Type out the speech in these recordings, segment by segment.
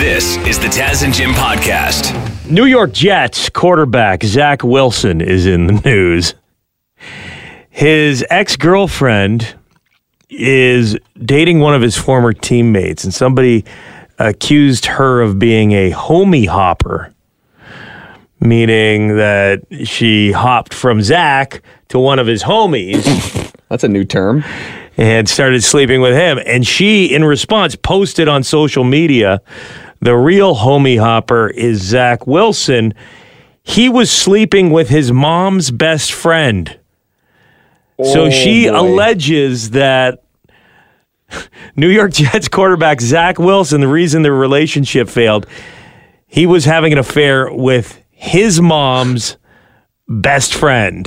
This is the Taz and Jim podcast. New York Jets quarterback Zach Wilson is in the news. His ex-girlfriend is dating one of his former teammates, and somebody accused her of being a homie hopper, meaning that she hopped from Zach to one of his homies. That's a new term. And started sleeping with him. And she, in response, posted on social media, the real homie hopper is Zach Wilson. He was sleeping with his mom's best friend. So she alleges that New York Jets quarterback Zach Wilson, the reason their relationship failed, he was having an affair with his mom's best friend.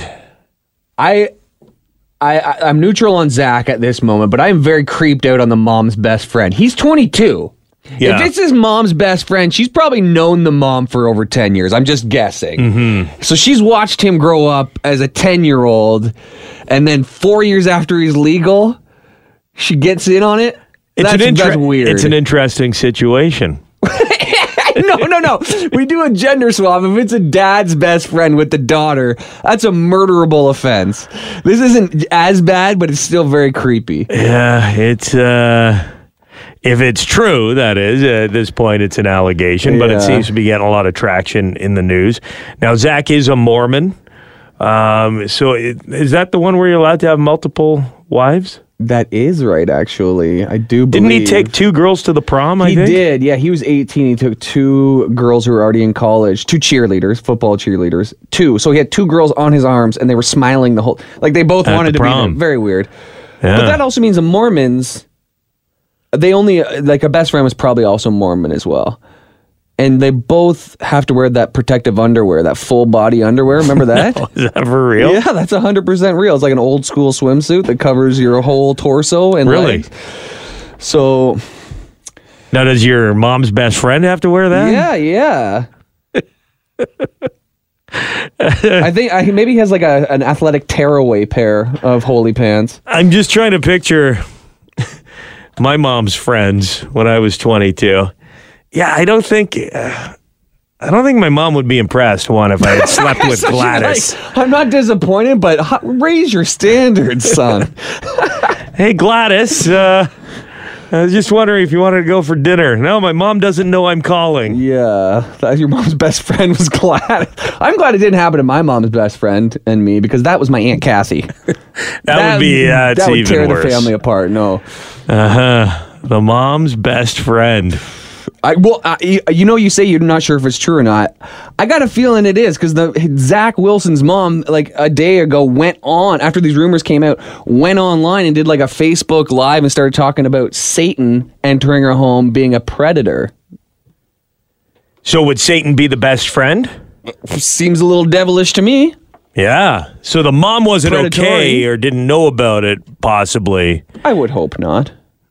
I'm neutral on Zach at this moment, but I'm very creeped out on the mom's best friend. He's 22. Yeah. If it's his mom's best friend, she's probably known the mom for over 10 years. I'm just guessing. Mm-hmm. So she's watched him grow up as a 10-year-old, and then 4 years after he's legal, she gets in on it. That's weird. It's an interesting situation. No. We do a gender swap. If it's a dad's best friend with the daughter, that's a murderable offense. This isn't as bad, but it's still very creepy. Yeah, it's if it's true, that is, at this point it's an allegation, but it seems to be getting a lot of traction in the news. Now, Zach is a Mormon. So is that the one where you're allowed to have multiple wives? That is right, actually. I do believe. Didn't he take two girls to the prom, I think? He did, yeah. He was 18. He took two girls who were already in college, two cheerleaders, football cheerleaders. Two. So he had two girls on his arms, and they were smiling the whole... Like, they both wanted to be there. Very weird. Yeah. But that also means the Mormons, they only... Like, a best friend was probably also Mormon as well. And they both have to wear that protective underwear, that full body underwear. Remember that? No, is that for real? Yeah, that's 100% real. It's like an old school swimsuit that covers your whole torso and legs. So, now does your mom's best friend have to wear that? Yeah. I think maybe he has like an athletic tearaway pair of holy pants. I'm just trying to picture my mom's friends when I was 22. Yeah, I don't think my mom would be impressed, if I had slept with so Gladys. Like, I'm not disappointed, but raise your standards, son. Hey, Gladys, I was just wondering if you wanted to go for dinner. No, my mom doesn't know I'm calling. Yeah, your mom's best friend was Gladys. I'm glad it didn't happen to my mom's best friend and me, because that was my Aunt Cassie. that would be that would even tear worse. The family apart. No. The mom's best friend. You say you're not sure if it's true or not. I got a feeling it is, because Zach Wilson's mom, like a day ago, went on, after these rumors came out, went online and did like a Facebook Live and started talking about Satan entering her home, being a predator. So would Satan be the best friend? Seems a little devilish to me. Yeah. So the mom wasn't okay or didn't know about it, possibly. I would hope not.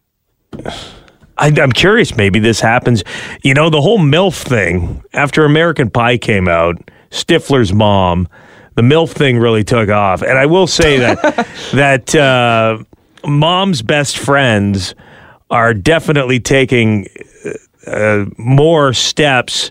I'm curious, maybe this happens. You know, the whole MILF thing, after American Pie came out, Stifler's mom, the MILF thing really took off. And I will say that mom's best friends are definitely taking more steps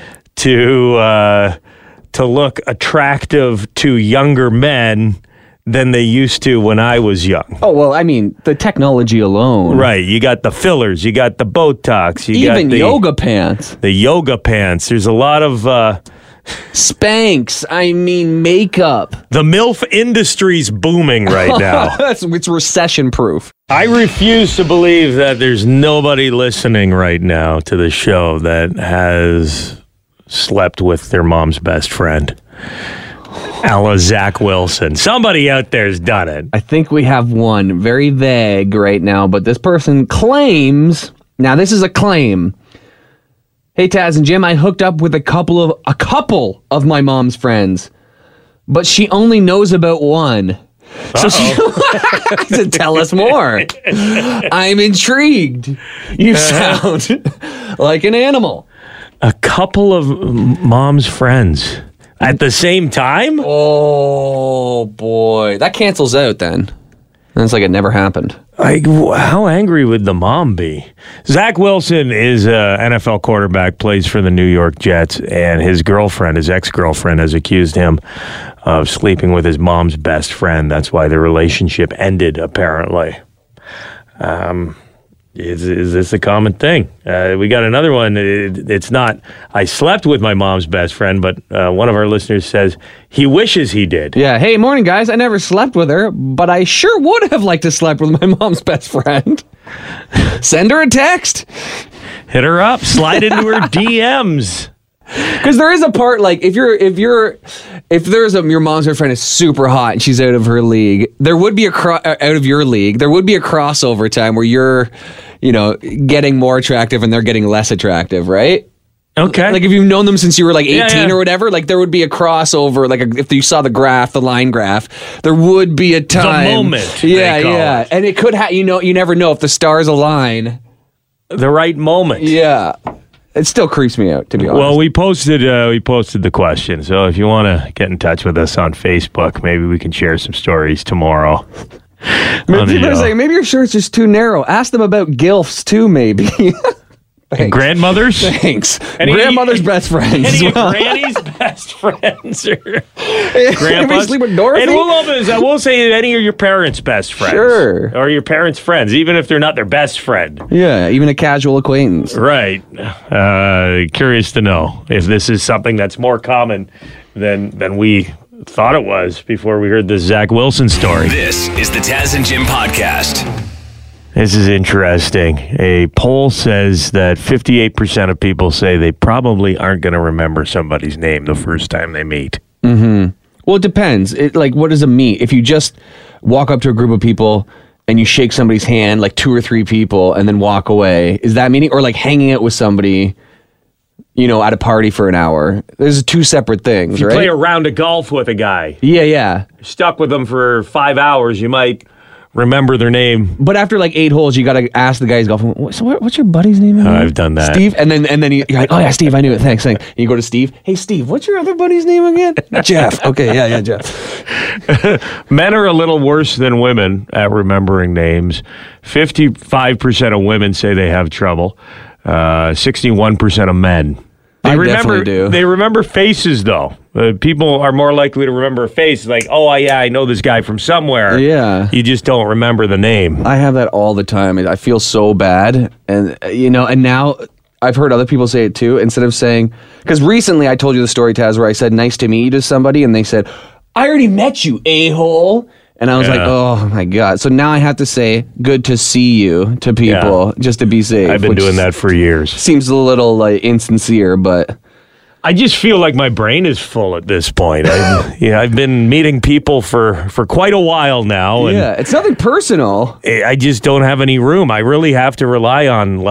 to look attractive to younger men than they used to when I was young. Oh, well, I mean, the technology alone. Right. You got the fillers. You got the Botox. You Even got the yoga pants. The yoga pants. There's a lot of... Spanx. I mean, makeup. The MILF industry's booming right now. It's recession-proof. I refuse to believe that there's nobody listening right now to the show that has slept with their mom's best friend. A la Zach Wilson. Somebody out there's done it. I think we have one. Very vague right now, but this person claims... Now, this is a claim. Hey, Taz and Jim, I hooked up with a couple of my mom's friends, but she only knows about one. So she to tell us more. I'm intrigued. You sound like an animal. A couple of mom's friends. At the same time? Oh, boy. That cancels out then. And it's like it never happened. How angry would the mom be? Zach Wilson is an NFL quarterback, plays for the New York Jets, and his ex-girlfriend, has accused him of sleeping with his mom's best friend. That's why the relationship ended, apparently. Is this a common thing? We got another one. It's not, I slept with my mom's best friend, but one of our listeners says he wishes he did. Yeah. Hey, morning, guys. I never slept with her, but I sure would have liked to slept with my mom's best friend. Send her a text. Hit her up. Slide into her DMs. Because there is a part, like, if your mom's best friend is super hot and she's out of her league, there would be out of your league, there would be a crossover time where you're, getting more attractive and they're getting less attractive, right? Okay. Like if you've known them since you were like 18 or whatever, like there would be a crossover, like if you saw the line graph, there would be a time. The moment. Yeah. It. And it could you never know if the stars align. The right moment. Yeah. It still creeps me out, to be honest. Well, we posted the question, so if you want to get in touch with us on Facebook, maybe we can share some stories tomorrow. People are saying, maybe your shirt's just too narrow. Ask them about GILFs, too, maybe. Grandmothers? Thanks. Grandmother's best friends. Any of Granny's best friends? Or grandpa's? Sleep with Dorothy? And I will say that any of your parents' best friends. Sure. Or your parents' friends, even if they're not their best friend. Yeah, even a casual acquaintance. Right. Curious to know if this is something that's more common than we thought it was before we heard the Zach Wilson story. This is the Taz and Jim podcast. This is interesting. A poll says that 58% of people say they probably aren't going to remember somebody's name the first time they meet. Mm-hmm. Well, it depends. What is a meet? If you just walk up to a group of people and you shake somebody's hand, like 2 or 3 people, and then walk away, is that meeting? Or like hanging out with somebody, at a party for an hour? There's 2 separate things, You right? play a round of golf with a guy. Yeah. Stuck with them for 5 hours, you might remember their name. But after like 8 holes, you got to ask the guy who's golfing, so what's your buddy's name again? I've done that. Steve? And then you're like, oh yeah, Steve, I knew it, thanks. And you go to Steve, hey Steve, what's your other buddy's name again? Jeff. Okay, yeah, Jeff. Men are a little worse than women at remembering names. 55% of women say they have trouble. 61% of men. I definitely do. They remember faces, though. People are more likely to remember a face. Like, oh, yeah, I know this guy from somewhere. Yeah. You just don't remember the name. I have that all the time. I feel so bad. And, and now I've heard other people say it, too. Instead of saying, because recently I told you the story, Taz, where I said, nice to meet you to somebody. And they said, I already met you, a-hole. And I was like, oh, my God. So now I have to say, good to see you to people just to be safe. I've been doing that for years. Seems a little insincere, but I just feel like my brain is full at this point. I've been meeting people for quite a while now. And it's nothing personal. I just don't have any room. I really have to rely on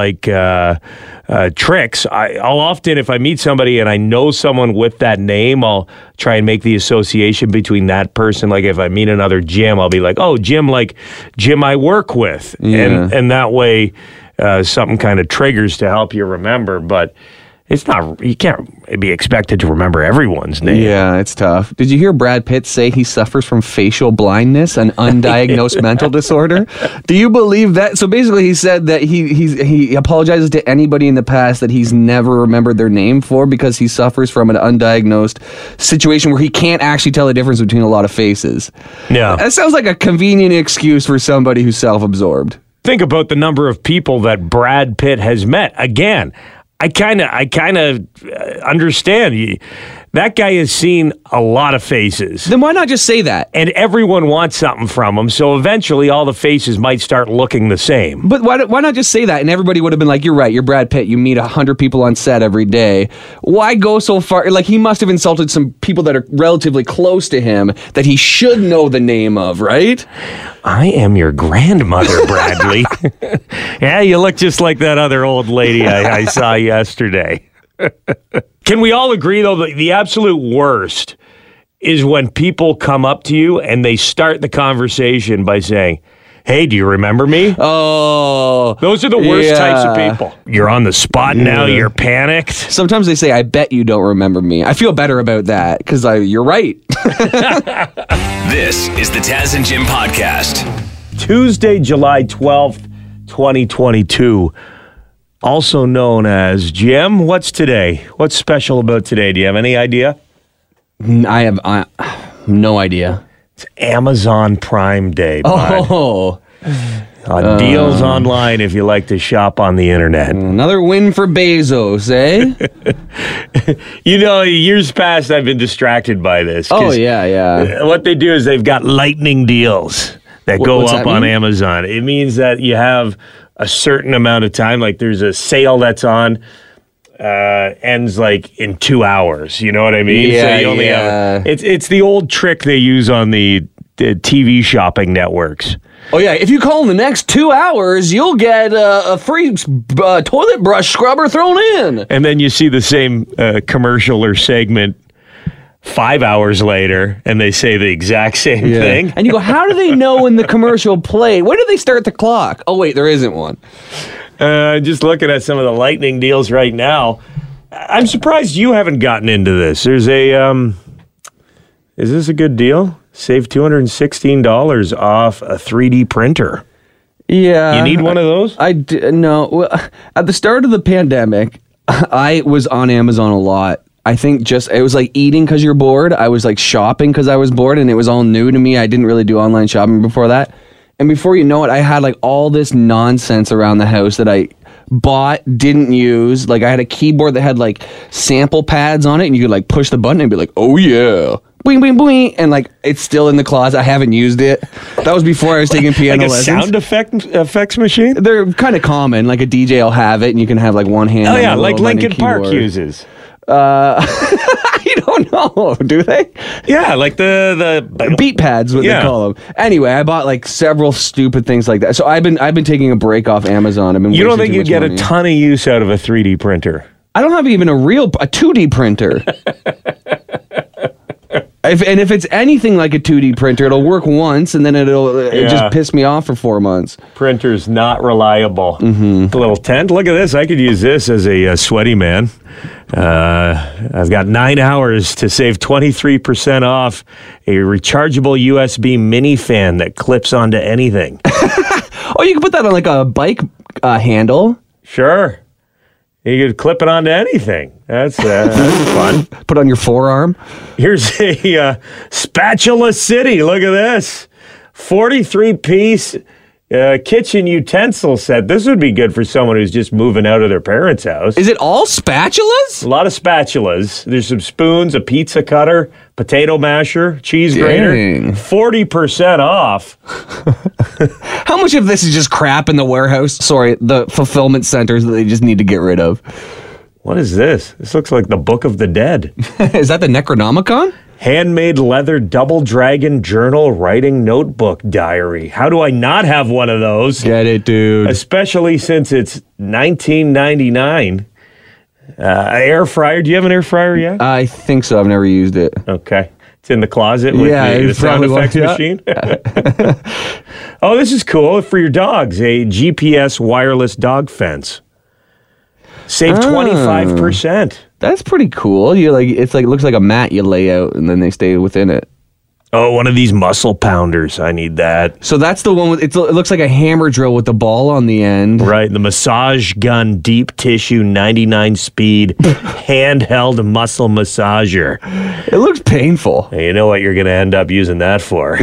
tricks. I'll often, if I meet somebody and I know someone with that name, I'll try and make the association between that person. Like if I meet another Jim, I'll be like, oh, Jim, like Jim I work with. Yeah. And that way something kind of triggers to help you remember. But it's not, you can't be expected to remember everyone's name. Yeah, it's tough. Did you hear Brad Pitt say he suffers from facial blindness, an undiagnosed mental disorder? Do you believe that? So basically he said that he apologizes to anybody in the past that he's never remembered their name for because he suffers from an undiagnosed situation where he can't actually tell the difference between a lot of faces. Yeah. That sounds like a convenient excuse for somebody who's self-absorbed. Think about the number of people that Brad Pitt has met. Again, I kind of understand. That guy has seen a lot of faces. Then why not just say that? And everyone wants something from him, so eventually all the faces might start looking the same. But why not just say that? And everybody would have been like, you're right, you're Brad Pitt. You meet 100 people on set every day. Why go so far? Like, he must have insulted some people that are relatively close to him that he should know the name of, right? I am your grandmother, Bradley. Yeah, you look just like that other old lady I saw yesterday. Can we all agree, though, that the absolute worst is when people come up to you and they start the conversation by saying, hey, do you remember me? Oh. Those are the worst types of people. You're on the spot now. You're panicked. Sometimes they say, I bet you don't remember me. I feel better about that because you're right. This is the Taz and Jim podcast. Tuesday, July 12th, 2022. Also known as Jim. What's today? What's special about today? Do you have any idea? I have no idea. It's Amazon Prime Day. Bud. Oh. Deals online if you like to shop on the internet. Another win for Bezos, eh? You know, years past I've been distracted by this. Oh, yeah. What they do is they've got lightning deals that go what's up that on mean? Amazon. It means that you have a certain amount of time, like there's a sale that's on, ends like in 2 hours. You know what I mean? Yeah, so you only have, it's the old trick they use on the TV shopping networks. Oh, yeah. If you call in the next 2 hours, you'll get a free toilet brush scrubber thrown in. And then you see the same commercial or segment 5 hours later, and they say the exact same thing. And you go, how do they know when the commercial played? When did they start the clock? Oh, wait, there isn't one. Just looking at some of the lightning deals right now, I'm surprised you haven't gotten into this. There's a, is this a good deal? Save $216 off a 3D printer. Yeah. You need one of those? No. Well, at the start of the pandemic, I was on Amazon a lot. I think it was like eating because you're bored. I was like shopping because I was bored, and it was all new to me. I didn't really do online shopping before that. And before you know it, I had like all this nonsense around the house that I bought, didn't use. Like I had a keyboard that had like sample pads on it, and you could like push the button and be like, oh yeah. Boing, boing, boing. And like, it's still in the closet. I haven't used it. That was before I was taking piano lessons. Sound effects machine? They're kind of common. Like a DJ will have it, and you can have like one hand. Oh, on yeah, the like little Linkin keyboard. Park uses. I don't know. Do they? Yeah, like the Beat pads, what they call them. Anyway, I bought like several stupid things like that. So I've been taking a break off Amazon. You don't think you'd get a ton of use out of a 3D printer? I don't have even a 2D printer. If it's anything like a 2D printer, it'll work once and then it just piss me off for 4 months. Printer's not reliable. Mm-hmm. The little tent. Look at this. I could use this as a sweaty man. I've got 9 hours to save 23% off a rechargeable USB mini fan that clips onto anything. Oh, you can put that on like a bike handle. Sure. You could clip it onto anything. That's fun. Put on your forearm. Here's a Spatula City. Look at this. 43-piece kitchen utensil set. This would be good for someone who's just moving out of their parents' house. Is it all spatulas? A lot of spatulas. There's some spoons, a pizza cutter, potato masher, cheese grater. 40% off. How much of this is just crap in the warehouse? Sorry, the fulfillment centers that they just need to get rid of. What is this? This looks like the Book of the Dead. Is that the Necronomicon? Handmade leather double dragon journal writing notebook diary. How do I not have one of those? Get it, dude. Especially since it's $19.99. Air fryer. Do you have an air fryer yet? I think so. I've never used it. Okay. It's in the closet with the sound effects machine. Oh, this is cool. For your dogs, a GPS wireless dog fence. Save 25%. That's pretty cool. You it looks like a mat you lay out and then they stay within it. Oh, one of these muscle pounders. I need that. So that's the one with it looks like a hammer drill with the ball on the end. Right. The Massage Gun Deep Tissue 99 Speed handheld muscle massager. It looks painful. Hey, you know what you're going to end up using that for?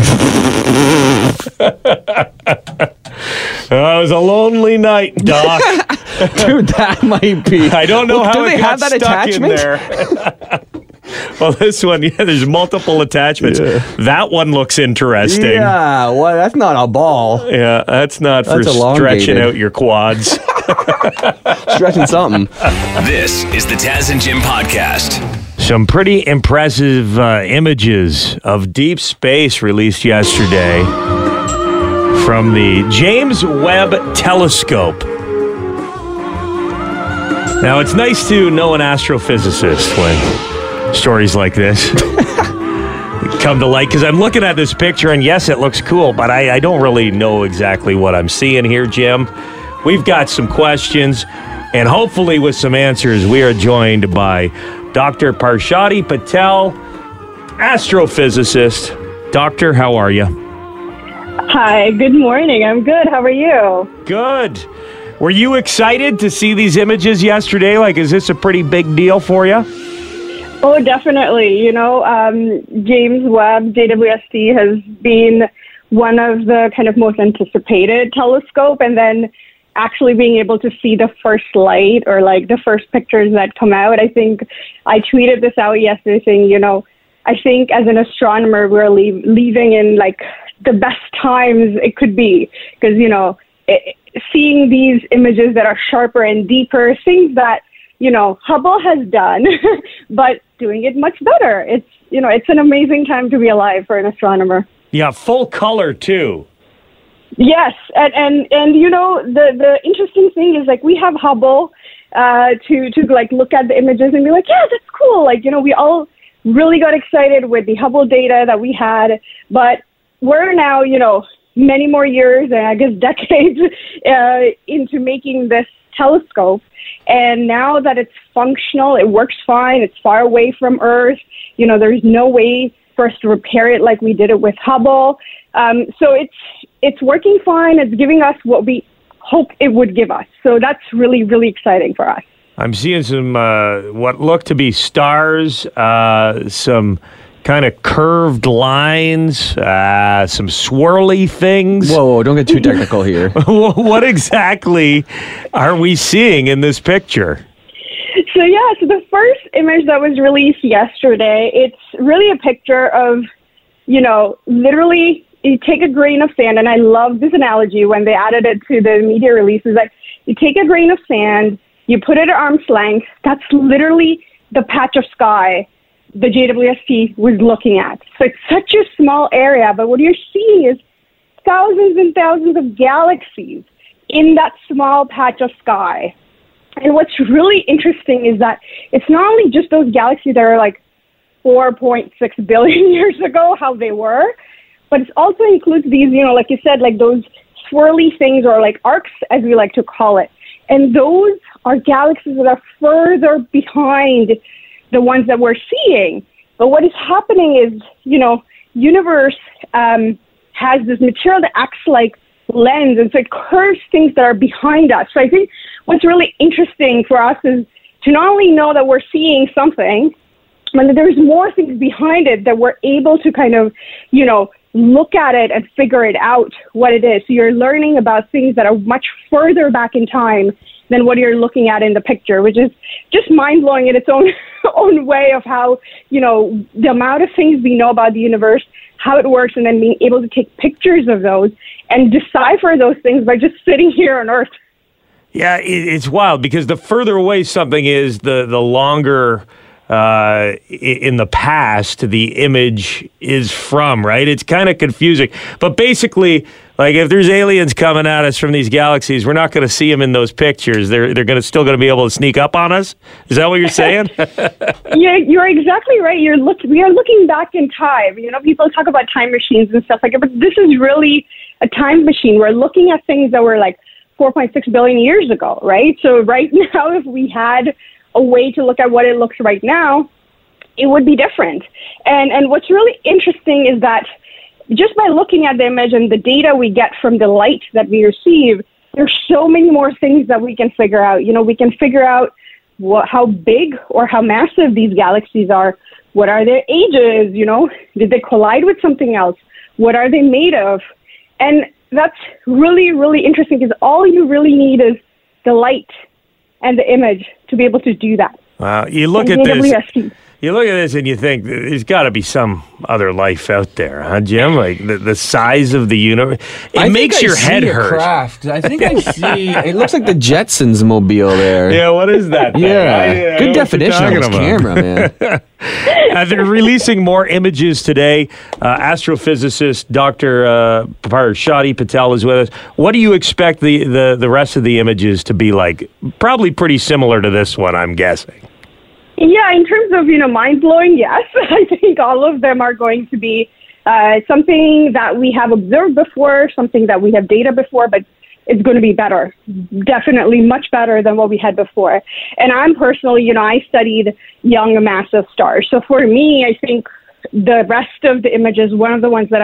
It was a lonely night, Doc. Dude, that might be. I don't know how do it they got have that stuck attachment? in there. Well, this one, there's multiple attachments. Yeah. That one looks interesting. Yeah, well, that's not a ball. Yeah, that's not for stretching out your quads. Stretching something. This is the Taz and Jim podcast. Some pretty impressive images of deep space released yesterday from the James Webb Telescope. Now, it's nice to know an astrophysicist when stories like this come to light, because I'm looking at this picture, and yes, it looks cool, but I don't really know exactly what I'm seeing here, Jim. We've got some questions, and hopefully with some answers, we are joined by Dr. Parshadi Patel, astrophysicist. Doctor, how are you? Hi, good morning. I'm good. How are you? Good. Were you excited to see these images yesterday? Like, is this a pretty big deal for you? Oh, definitely. You know, James Webb, JWST, has been one of the kind of most anticipated telescope, and then actually being able to see the first light or like the first pictures that come out. I think I tweeted this out yesterday saying, you know, I think as an astronomer, we're leaving in like the best times it could be, because, you know, seeing these images that are sharper and deeper, things that, you know, Hubble has done, but doing it much better. It's, you know, it's an amazing time to be alive for an astronomer. Yeah, full color too. Yes, and you know, the interesting thing is, like, we have Hubble to like look at the images and be like, yeah, that's cool. Like, you know, we all really got excited with the Hubble data that we had, but we're now, you know, many more years and I guess decades into making this telescope. And now that it's functional, it works fine, it's far away from Earth, you know, there's no way for us to repair it like we did it with Hubble. So it's working fine. It's giving us what we hope it would give us. So that's really, really exciting for us. I'm seeing some what look to be stars, some kind of curved lines, some swirly things. Whoa, don't get too technical here. What exactly are we seeing in this picture? So the first image that was released yesterday, it's really a picture of, you know, literally you take a grain of sand, and I love this analogy when they added it to the media releases, like you take a grain of sand, you put it at arm's length, that's literally the patch of sky the JWST was looking at. So it's such a small area, but what you're seeing is thousands and thousands of galaxies in that small patch of sky. And what's really interesting is that it's not only just those galaxies that are like 4.6 billion years ago, how they were, but it also includes these, you know, like you said, like those swirly things, or like arcs, as we like to call it. And those are galaxies that are further behind the ones that we're seeing. But what is happening is, you know, universe has this material that acts like lens, and so it curves things that are behind us. So I think what's really interesting for us is to not only know that we're seeing something, but that there's more things behind it that we're able to kind of, you know, look at it and figure it out what it is. So you're learning about things that are much further back in time than what you're looking at in the picture, which is just mind-blowing in its own way of how, you know, the amount of things we know about the universe, how it works, and then being able to take pictures of those and decipher those things by just sitting here on Earth. Yeah, it's wild, because the further away something is, the longer in the past the image is from, right? It's kind of confusing. But basically, like, if there's aliens coming at us from these galaxies, we're not going to see them in those pictures. They're still going to be able to sneak up on us. Is that what you're saying? Yeah, you're exactly right. We are looking back in time. You know, people talk about time machines and stuff like that, but this is really a time machine. We're looking at things that were like 4.6 billion years ago, right? So right now, if we had a way to look at what it looks right now, it would be different. And what's really interesting is that just by looking at the image and the data we get from the light that we receive, there's so many more things that we can figure out. You know, we can figure out how big or how massive these galaxies are. What are their ages? You know, did they collide with something else? What are they made of? And that's really, really interesting, because all you really need is the light and the image to be able to do that. Wow, you look at this and you think there's got to be some other life out there, huh, Jim? Like the size of the universe, it makes your head hurt. Craft. I think I see. It looks like the Jetsons mobile there. Yeah, what is that? Yeah, good definition on this camera, man. They're releasing more images today. Astrophysicist Dr. Shadi Patel is with us. What do you expect the rest of the images to be like? Probably pretty similar to this one, I'm guessing. Yeah, in terms of, you know, mind-blowing, yes. I think all of them are going to be something that we have observed before, something that we have data before, but it's going to be better, definitely much better than what we had before. And I'm personally, you know, I studied young massive stars. So for me, I think the rest of the images, one of the ones that I'm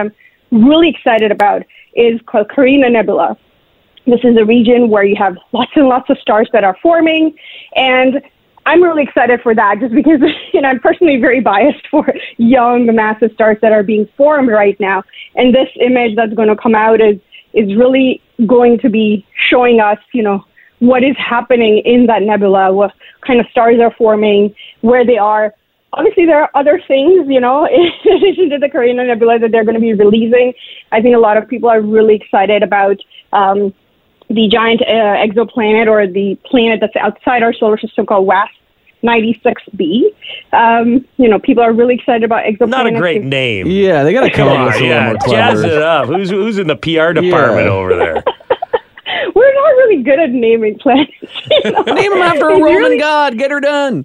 really excited about is called Carina Nebula. This is a region where you have lots and lots of stars that are forming, and I'm really excited for that just because, I'm personally very biased for young, massive stars that are being formed right now. And this image that's going to come out is really going to be showing us, what is happening in that nebula, what kind of stars are forming, where they are. Obviously, there are other things, in addition to the Carina Nebula that they're going to be releasing. I think a lot of people are really excited about the giant exoplanet, or the planet that's outside our solar system, called WASP 96b. People are really excited about exoplanets. Not a great name. Yeah, they got to come up with a little more jazz clever. it up. Who's in the PR department over there? We're not really good at naming planets. Name them after a Roman god. Get her done.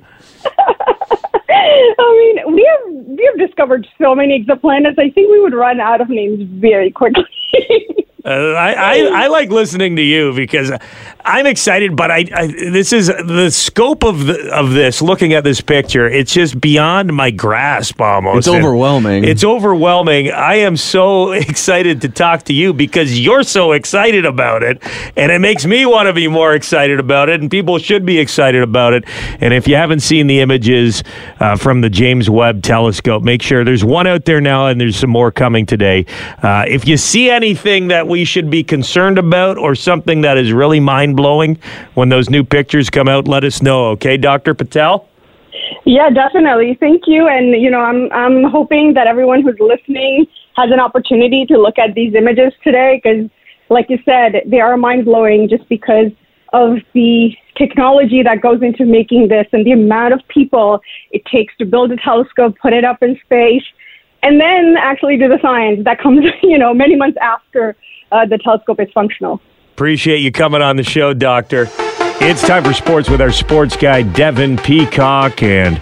We have discovered so many exoplanets. I think we would run out of names very quickly. I like listening to you because I'm excited, but this is the scope of this. Looking at this picture, it's just beyond my grasp almost. It's overwhelming. It's overwhelming. I am so excited to talk to you because you're so excited about it, and it makes me want to be more excited about it, and people should be excited about it. And if you haven't seen the images from the James Webb Telescope, make sure there's one out there now, and there's some more coming today. If you see anything that we should be concerned about or something that is really mind-blowing when those new pictures come out, let us know, okay, Dr. Patel? Yeah, definitely. Thank you. And, I'm hoping that everyone who's listening has an opportunity to look at these images today because, like you said, they are mind-blowing just because of the technology that goes into making this and the amount of people it takes to build a telescope, put it up in space, and then actually do the science that comes, many months after the telescope is functional. Appreciate you coming on the show, Doctor. It's time for sports with our sports guy, Devin Peacock, and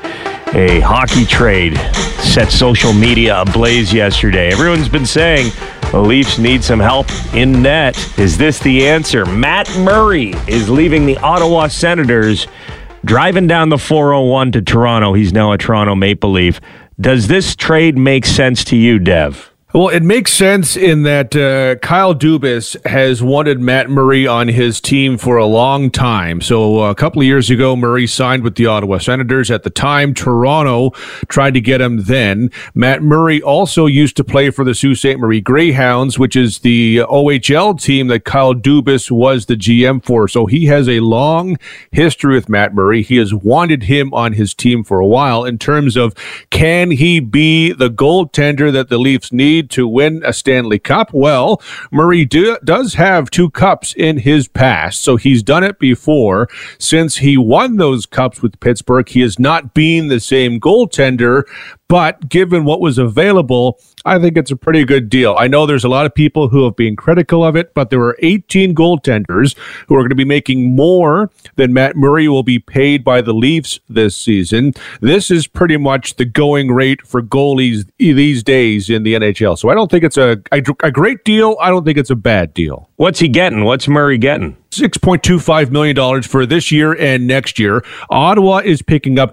a hockey trade set social media ablaze yesterday. Everyone's been saying the Leafs need some help in net. Is this the answer? Matt Murray is leaving the Ottawa Senators, driving down the 401 to Toronto. He's now a Toronto Maple Leaf. Does this trade make sense to you, Dev? Well, it makes sense in that Kyle Dubas has wanted Matt Murray on his team for a long time. So a couple of years ago, Murray signed with the Ottawa Senators. At the time, Toronto tried to get him then. Matt Murray also used to play for the Sault Ste. Marie Greyhounds, which is the OHL team that Kyle Dubas was the GM for. So he has a long history with Matt Murray. He has wanted him on his team for a while in terms of, can he be the goaltender that the Leafs need to win a Stanley Cup? Well, Murray does have 2 cups in his past, so he's done it before. Since he won those cups with Pittsburgh, he has not been the same goaltender, but given what was available, I think it's a pretty good deal. I know there's a lot of people who have been critical of it, but there are 18 goaltenders who are going to be making more than Matt Murray will be paid by the Leafs this season. This is pretty much the going rate for goalies these days in the NHL. So I don't think it's a great deal. I don't think it's a bad deal. What's he getting? What's Murray getting? $6.25 million for this year and next year. Ottawa is picking up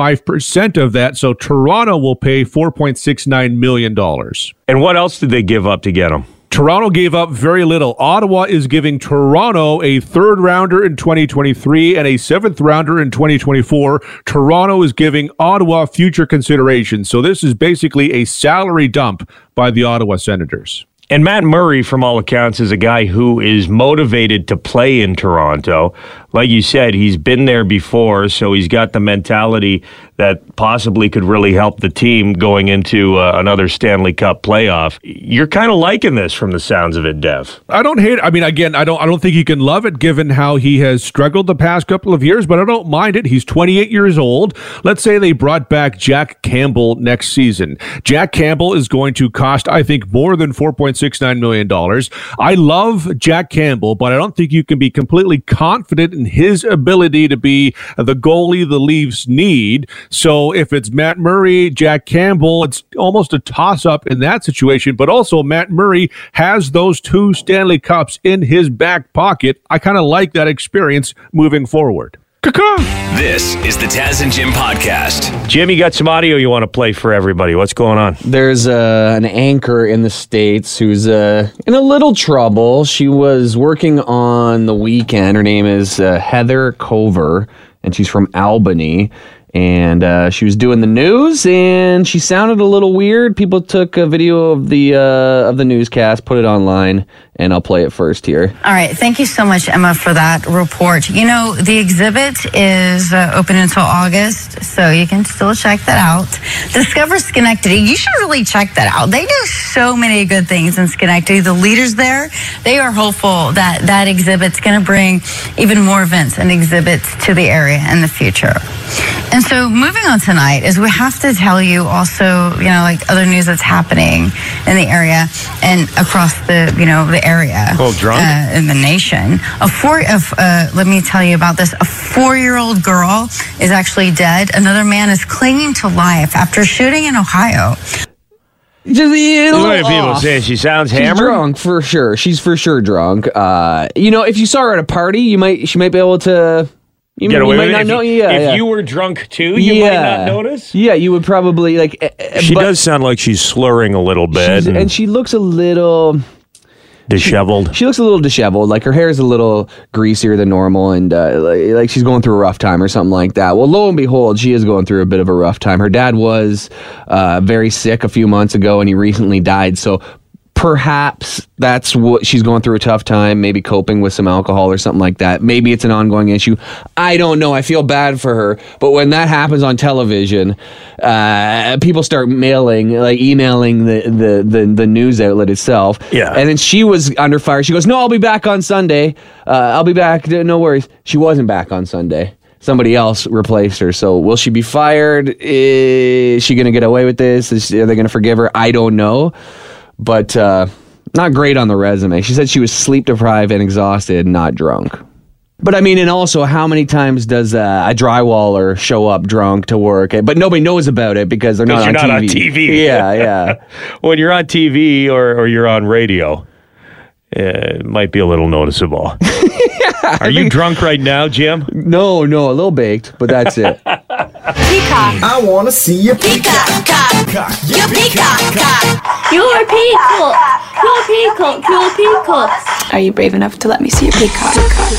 25% of that, so Toronto will pay $4.69 million. And what else did they give up to get him? Toronto gave up very little. Ottawa is giving Toronto a 3rd rounder in 2023 and a 7th rounder in 2024. Toronto is giving Ottawa future consideration. So this is basically a salary dump by the Ottawa Senators. And Matt Murray, from all accounts, is a guy who is motivated to play in Toronto. Like you said, he's been there before, so he's got the mentality that possibly could really help the team going into another Stanley Cup playoff. You're kind of liking this from the sounds of it, Dev. I don't hate it. I mean, again, I don't think you can love it given how he has struggled the past couple of years, but I don't mind it. He's 28 years old. Let's say they brought back Jack Campbell next season. Jack Campbell is going to cost, I think, more than $4.69 million. I love Jack Campbell, but I don't think you can be completely confident in his ability to be the goalie the Leafs need. So if it's Matt Murray, Jack Campbell, it's almost a toss-up in that situation. But also Matt Murray has those 2 Stanley Cups in his back pocket. I kind of like that experience moving forward. This is the Taz and Jim podcast. Jim, you got some audio you want to play for everybody. What's going on? There's an anchor in the States who's in a little trouble. She was working on the weekend. Her name is Heather Cover, and she's from Albany. And she was doing the news, and she sounded a little weird. People took a video of the newscast, put it online, and I'll play it first here. All right. Thank you so much, Emma, for that report. You know, the exhibit is open until August, so you can still check that out. Discover Schenectady. You should really check that out. They do so many good things in Schenectady. The leaders there, they are hopeful that that exhibit's going to bring even more events and exhibits to the area in the future. And so moving on tonight is we have to tell you also, you know, like other news that's happening in the area and across the, you know, the area in the nation. Let me tell you about this. A 4-year-old girl is actually dead. Another man is clinging to life after shooting in Ohio. Just a little What are people saying? She sounds hammered? She's drunk for sure. She's for sure drunk. You know, if you saw her at a party, she might be able to. You might not know. If you were drunk too, you might not notice. Yeah, you would probably She does sound like she's slurring a little bit, and she looks a little disheveled. She looks a little disheveled. Like her hair is a little greasier than normal, and like she's going through a rough time or something like that. Well, lo and behold, she is going through a bit of a rough time. Her dad was very sick a few months ago, and he recently died. So perhaps that's what she's going through, a tough time, maybe coping with some alcohol or something like that. Maybe it's an ongoing issue. I don't know. I feel bad for her. But when that happens on television, people start emailing the news outlet itself. Yeah. And then she was under fire. She goes, "No, I'll be back on Sunday. I'll be back. No worries." She wasn't back on Sunday. Somebody else replaced her. So will she be fired? Is she going to get away with this? Are they going to forgive her? I don't know. But not great on the resume. She said she was sleep deprived and exhausted, not drunk. But I mean, and also, how many times does a drywaller show up drunk to work, but nobody knows about it because they're not on TV? Yeah. When you're on TV or you're on radio, it might be a little noticeable. Are you drunk right now, Jim? No, a little baked, but that's it. Peacock. I want to see you peacock. You peacock. You're peacock. Are you brave enough to let me see your peacock?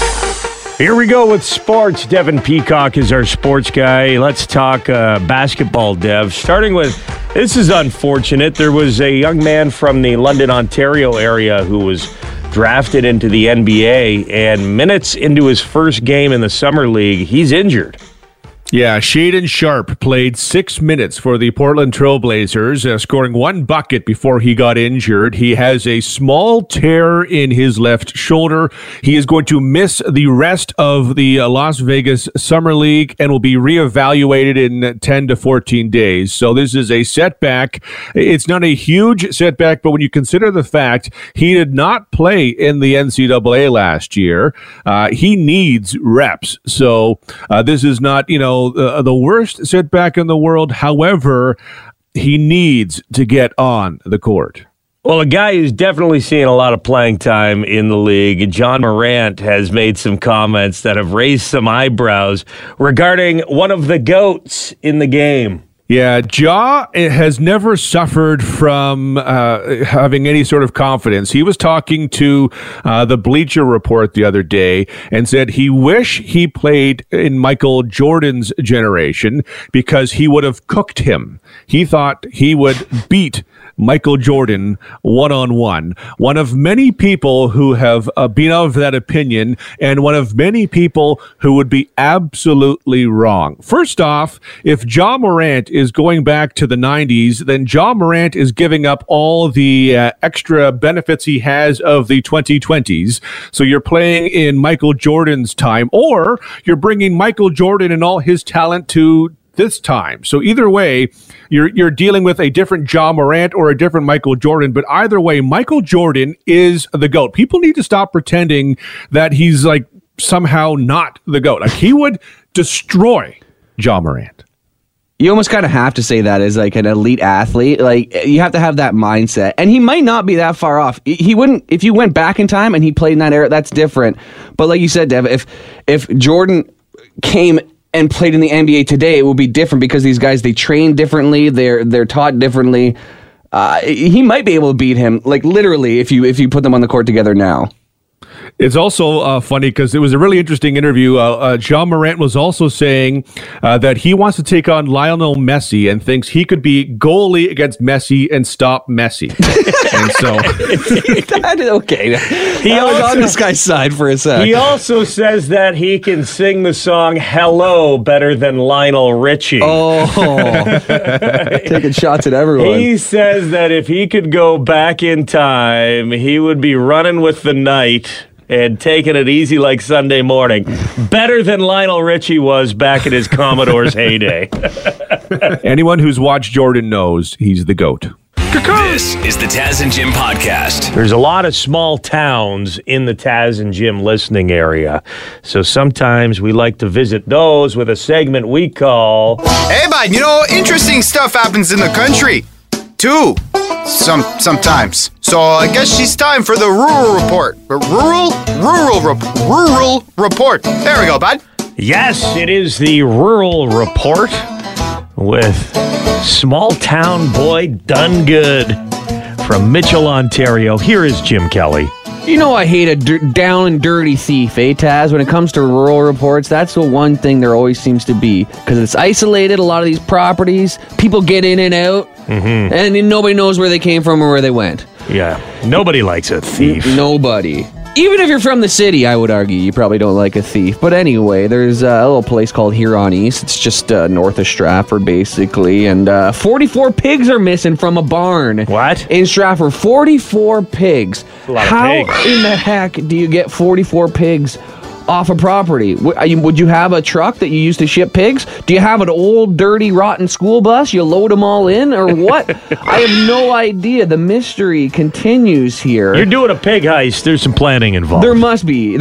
Here we go with sports. Devin Peacock is our sports guy. Let's talk basketball, Dev. Starting with, this is unfortunate. There was a young man from the London, Ontario area who was drafted into the NBA, and minutes into his first game in the Summer League, he's injured. Yeah, Shaedon Sharpe played 6 minutes for the Portland Trailblazers, scoring 1 bucket before he got injured. He has a small tear in his left shoulder. He is going to miss the rest of the Las Vegas Summer League and will be reevaluated in 10 to 14 days. So this is a setback. It's not a huge setback, but when you consider the fact he did not play in the NCAA last year, he needs reps. So this is not, the worst setback in the world. However, he needs to get on the court. Well, a guy who's definitely seeing a lot of playing time in the league, John Morant, has made some comments that have raised some eyebrows regarding one of the GOATs in the game. Yeah, Ja has never suffered from having any sort of confidence. He was talking to the Bleacher Report the other day and said he wished he played in Michael Jordan's generation because he would have cooked him. He thought he would beat Michael Jordan one-on-one. One of many people who have been of that opinion, and one of many people who would be absolutely wrong. First off, if Ja Morant is going back to the 90s, then Ja Morant is giving up all the extra benefits he has of the 2020s. So you're playing in Michael Jordan's time, or you're bringing Michael Jordan and all his talent to this time. So either way, you're dealing with a different Ja Morant or a different Michael Jordan, but either way, Michael Jordan is the GOAT. People need to stop pretending that he's like somehow not the GOAT. Like, he would destroy Ja Morant. You almost kind of have to say that as like an elite athlete. Like, you have to have that mindset. And he might not be that far off. He wouldn't, if you went back in time and he played in that era, that's different. But like you said, Dev, if Jordan came and played in the NBA today, it would be different because these guys, they train differently, they're taught differently. He might be able to beat him, like literally, if you put them on the court together now. It's also funny because it was a really interesting interview. John Morant was also saying that he wants to take on Lionel Messi and thinks he could be goalie against Messi and stop Messi. And so, okay, he was on this guy's side for a sec. He also says that he can sing the song "Hello" better than Lionel Richie. Oh, taking shots at everyone. He says that if he could go back in time, he would be running with the night and taking it easy like Sunday morning. Better than Lionel Richie was back in his Commodore's heyday. Anyone who's watched Jordan knows he's the GOAT. This is the Taz and Jim podcast. There's a lot of small towns in the Taz and Jim listening area, so sometimes we like to visit those with a segment we call... Hey, bud, interesting stuff happens in the country, too. Sometimes. So I guess it's time for the rural report. Rural report. There we go, bud. Yes, it is the rural report with small town boy done good from Mitchell, Ontario. Here is Jim Kelly. I hate a down and dirty thief, Taz? When it comes to rural reports, that's the one thing there always seems to be. Because it's isolated, a lot of these properties, people get in and out, and nobody knows where they came from or where they went. Yeah, nobody likes a thief. Nobody. Even if you're from the city, I would argue you probably don't like a thief. But anyway, there's a little place called Huron East. It's just north of Stratford, basically. And 44 pigs are missing from a barn. What? In Stratford. 44 pigs. A lot of How pigs. in the heck do you get 44 pigs off a property? Would you have a truck that you use to ship pigs? Do you have an old, dirty, rotten school bus? You load them all in, or what? I have no idea. The mystery continues here. You're doing a pig heist. There's some planning involved. There must be.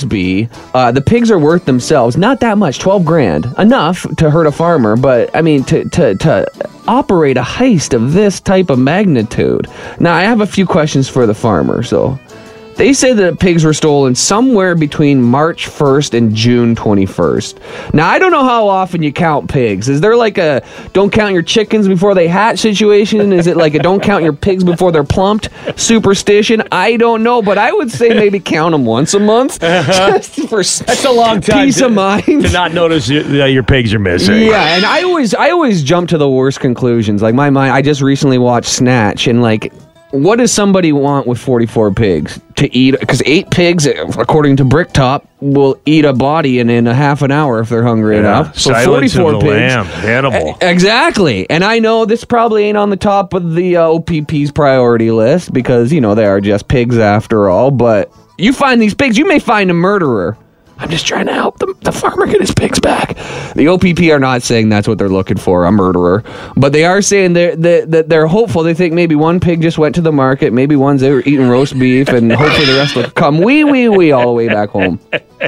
The pigs are worth themselves. Not that much. 12 grand. Enough to hurt a farmer, but I mean, to operate a heist of this type of magnitude. Now, I have a few questions for the farmer, so... They say that pigs were stolen somewhere between March 1st and June 21st. Now, I don't know how often you count pigs. Is there like a don't count your chickens before they hatch situation? Is it like a don't count your pigs before they're plumped superstition? I don't know, but I would say maybe count them once a month. Just for That's a long time peace of mind. to not notice that your pigs are missing. Yeah, and I always jump to the worst conclusions. Like my mind, I just recently watched Snatch, and like... What does somebody want with 44 pigs to eat? Because 8 pigs, according to Bricktop, will eat a body in a half an hour if they're hungry enough. So Silence 44 of the pigs. Lamb, Hannibal. Exactly. And I know this probably ain't on the top of the OPP's priority list because, they are just pigs after all. But you find these pigs, you may find a murderer. I'm just trying to help the farmer get his pigs back. The OPP are not saying that's what they're looking for, a murderer. But they are saying they're hopeful. They think maybe one pig just went to the market. Maybe one's they were eating roast beef, and hopefully the rest will come wee all the way back home.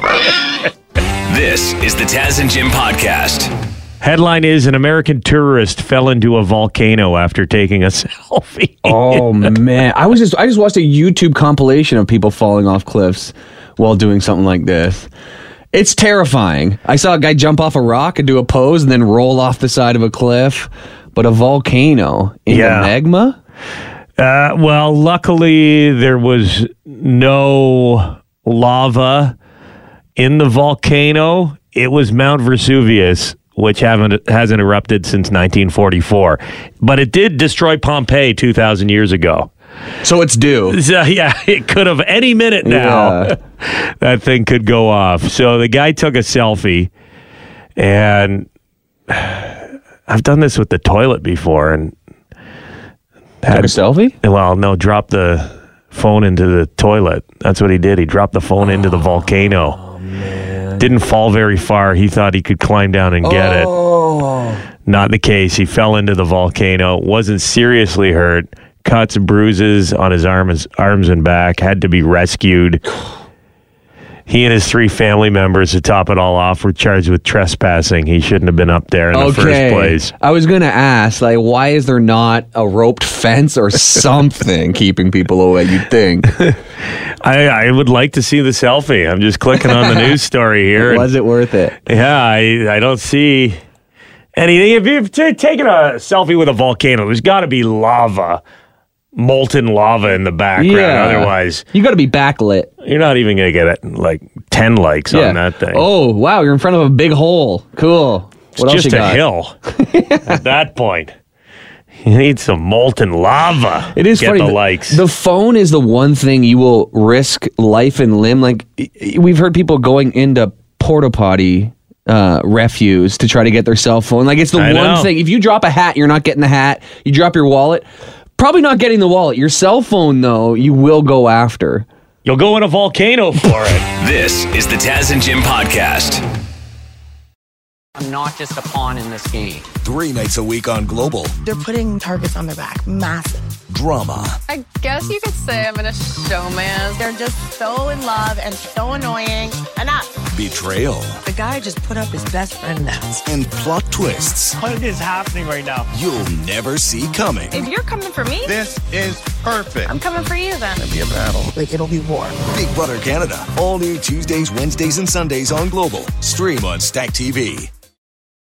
This is the Taz and Jim podcast. Headline is an American tourist fell into a volcano after taking a selfie. Oh, man. I just watched a YouTube compilation of people falling off cliffs while doing something like this. It's terrifying. I saw a guy jump off a rock and do a pose and then roll off the side of a cliff. But a volcano in the magma? Well, luckily there was no lava in the volcano. It was Mount Vesuvius, which hasn't erupted since 1944. But it did destroy Pompeii 2,000 years ago. So it's due. So, yeah, it could have any minute now. Yeah. That thing could go off. So the guy took a selfie, and I've done this with the toilet before. And took a selfie? Well, no, dropped the phone into the toilet. That's what he did. He dropped the phone into the volcano. Oh, man. Didn't fall very far. He thought he could climb down and get it. Not the case. He fell into the volcano. Wasn't seriously hurt. Cuts, bruises on his arms and back, had to be rescued. He and his 3 family members, to top it all off, were charged with trespassing. He shouldn't have been up there in the first place. I was going to ask, like, why is there not a roped fence or something keeping people away, you'd think? I would like to see the selfie. I'm just clicking on the news story here. Was it worth it? Yeah, I don't see anything. If you've taken a selfie with a volcano, there's got to be lava. Molten lava in the background. Yeah. Otherwise, you got to be backlit. You're not even going to get like 10 likes on that thing. Oh, wow. You're in front of a big hole. Cool. It's just a hill at that point. You need some molten lava. It is get funny. The likes. The phone is the one thing you will risk life and limb. Like, we've heard people going into porta potty refuse to try to get their cell phone. Like, it's the one thing. If you drop a hat, you're not getting the hat. You drop your wallet, probably not getting the wallet. Your cell phone, though, you will go after. You'll go in a volcano for it. This is the Taz and Jim podcast. I'm not just a pawn in this game. 3 nights a week on Global. They're putting targets on their back. Massive. Drama. I guess you could say I'm in a showman. They're just so in love and so annoying. Enough. Betrayal. The guy just put up his best friend dance. And plot twists. What is happening right now? You'll never see coming. If you're coming for me, this is perfect. I'm coming for you then. It'll be a battle. Like, it'll be war. Big Brother Canada. All new Tuesdays, Wednesdays, and Sundays on Global. Stream on Stack TV.